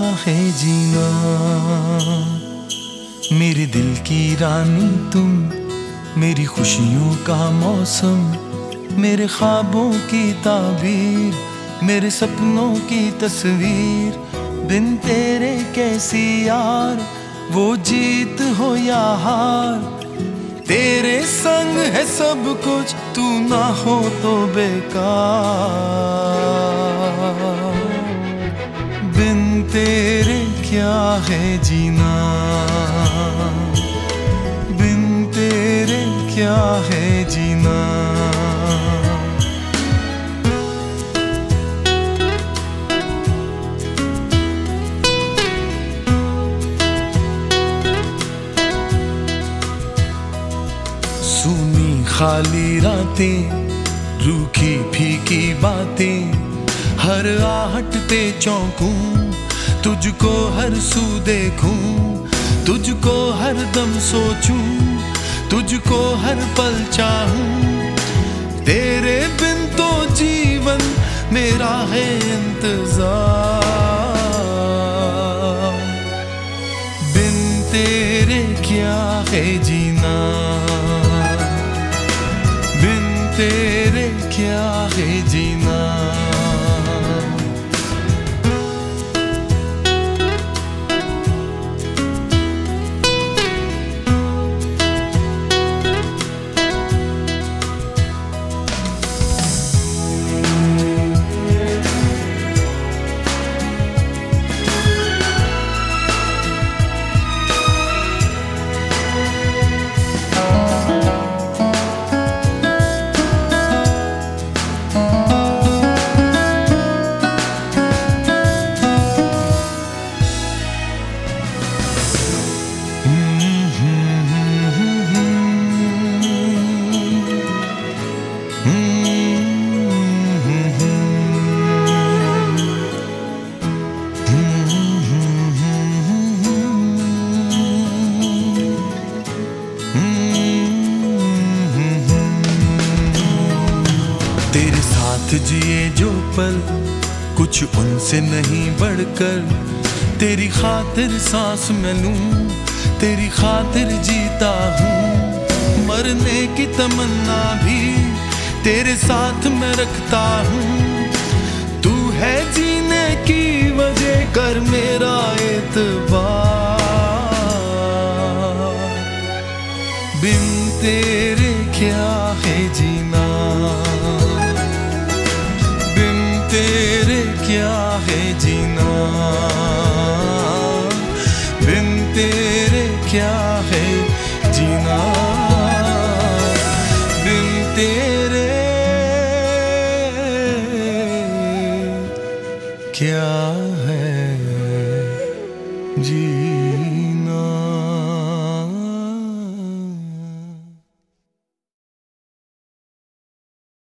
है जीना। मेरे दिल की रानी तुम, मेरी खुशियों का मौसम, मेरे ख्वाबों की ताबीर, मेरे सपनों की तस्वीर। बिन तेरे कैसी यार वो जीत हो या हार, तेरे संग है सब कुछ, तू ना हो तो बेकार। बिन तेरे क्या है जीना, बिन तेरे क्या है जीना। सुनी खाली रातें, रूखी फीकी बातें, हर आहट पे चौंकूं, तुझको हर सू देखूं, तुझको हर दम सोचूं, तुझको हर पल चाहूं। तेरे बिन तो जीवन मेरा है इंतजार। बिन तेरे क्या है जीना, बिन तेरे क्या है जीना। तेरे साथ जिए जो पल कुछ उनसे नहीं बढ़कर, तेरी खातिर सांस मैं लूं, तेरी खातिर जीता हूँ। मरने की तमन्ना भी तेरे साथ मैं रखता हूँ। तू है जीने की वजह, कर मेरा एतबार। बिन तेरे क्या है जीना, बिन तेरे क्या है जीना, बिन तेरे क्या है जीना, बिन तेरे क्या है जीना।